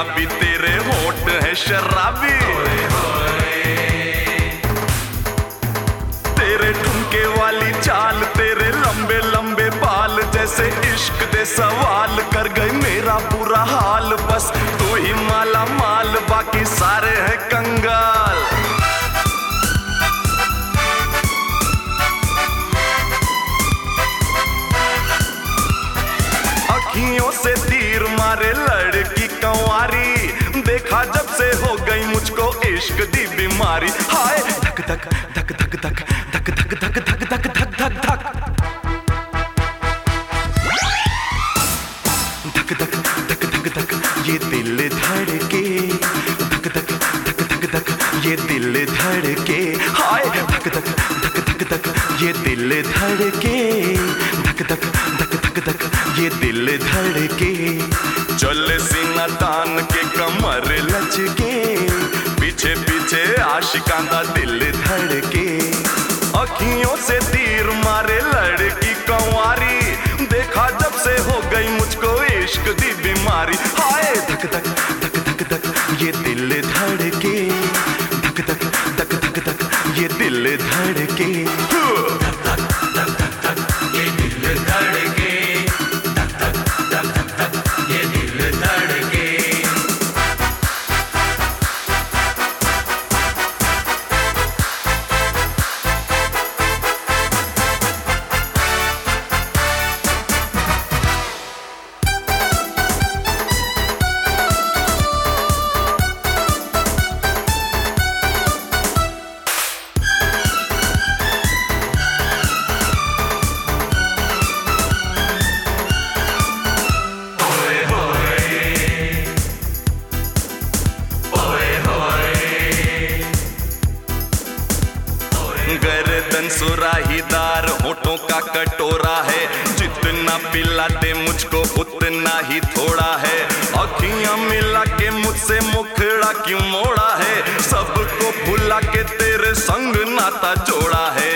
गुलाबी, तेरे होठ है शराबी। तेरे ठुमके वाली चाल, तेरे लंबे लंबे बाल, जैसे इश्क दे सवाल कर गई मेरा बुरा हाल। बस तू ही माला माल, बाकी सारे हैं कंगाल। अखियों से तीर मारे लड़की कंवारी, देखा जब से हो गई मुझको इश्क दी बीमारी। हाय धक धक धक धक धक धक धक धक धक धक धक धक धक धक धक धक धक धक ये दिल धड़के, धक धक धक धक धक ये दिल धड़के। हाय धक धक धक धक धक ये दिल धड़के, धक धक धक धक धक ये दिल धड़के। चले सीना तान के कमर लचके, पीछे पीछे आशिकां दा दिल धड़के। अखियों से तीर मारे लड़की कंवारी, देखा जब से हो गई मुझको इश्क दी बीमारी। हाय धक धक धक धक धक ये दिल धड़के, धक धक धक धक धक ये दिल धड़के। धक धक धक धक धक ये दिल धड़के, धक धक धक धक धक ये दिल धड़के। गर्दन सुराहीदार, होठों का कटोरा है, जितना पिलाते मुझको उतना ही थोड़ा है। अखियां मिला के मुझसे मुखड़ा क्यों मोड़ा है, सबको भुला के तेरे संग नाता जोड़ा है।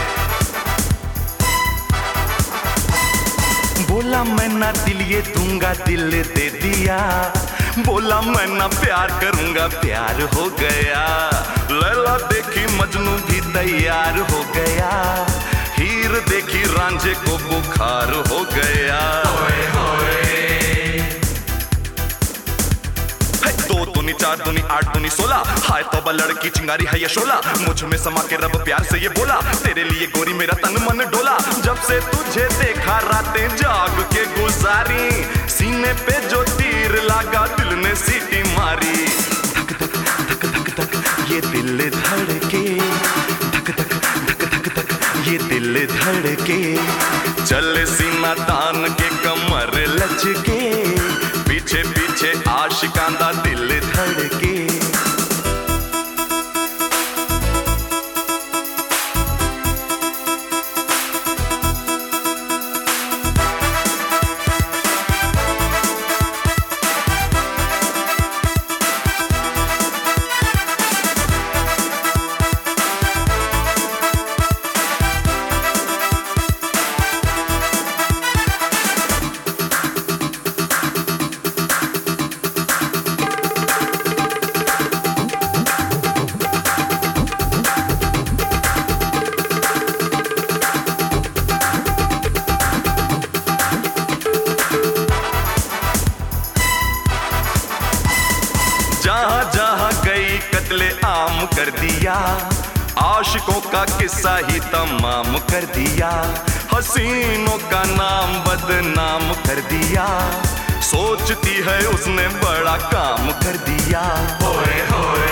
बोला मैं ना दिल ये दूंगा, दिल दे दिया। बोला मैं ना प्यार करूंगा, प्यार हो गया। लैला देखी मजनू भी तैयार हो गया, हीर देखी रांझे को बुखार हो गया। होए होए। दो दूनी चार दूनी आठ दूनी 16, हाय तौबा लड़की चिंगारी है ये शोला। मुझ में समा के रब प्यार से ये बोला, तेरे लिए गोरी मेरा तन मन डोला। जब से तुझे देखा रातें जाग के गुजारी, सीने पे जो तीर लगा दिल ने सीटी मारी। धक धक धक धक धक ये दिल धड़के, धक धक धक धक धक ये दिल धड़के। चले सीना तान के कमर लचके, पीछे पीछे आशिकां दा दिल धड़के। जहाँ जहाँ गई कत्ले आम कर दिया, आशिकों का किस्सा ही तमाम कर दिया। हसीनों का नाम बदनाम कर दिया, सोचती है उसने बड़ा काम कर दिया। होए होए।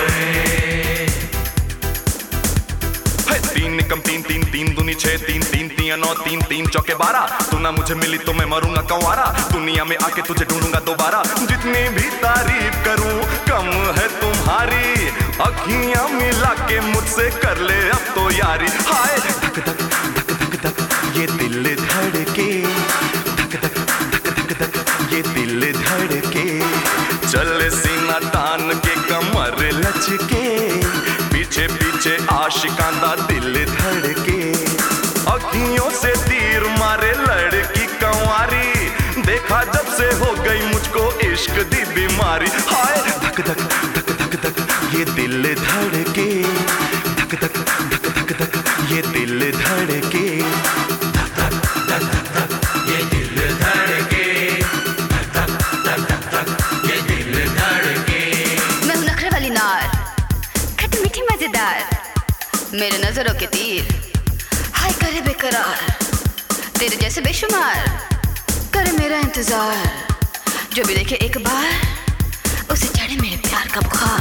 तीन कम तीन तीन तीन दूनी 6, 3 3 3 9 3 3 चौके 12। तू ना मुझे मिली तो मैं मरूंगा कंवारा, दुनिया में आके तुझे ढूंढूंगा दोबारा। जितनी भी तारीफ करूं कम है तुम्हारी, अखियां मिला के मुझसे कर ले अब तो यारी। हाय धक धक धक धक धक ये दिल धड़के, धक धक धक धक धक ये दिल धड़के। चले सीना तान के कमर लचके, पीछे पीछे आशिकां दा दिल धड़के। अखियों से तीर मारे लड़की कंवारी, देखा जब से हो गई मुझको इश्क दी बीमारी। प्यारी हाय धक धक धक धक धक ये दिल धड़के धक धक धक धक धक ये दिल धड़के धक धक धक धक धक ये दिल धड़के धक धक धक धक धक ये दिल धड़के। मैं हूँ नखरे वाली नार, खट्टी मीठी मजेदार, मेरे नजरों के तीर हाय करे बेकरार, तेरे जैसे बेशुमार करे मेरा इंतजार, जो भी देखे एक बार उसे चढ़े मेरे प्यार का बुखार।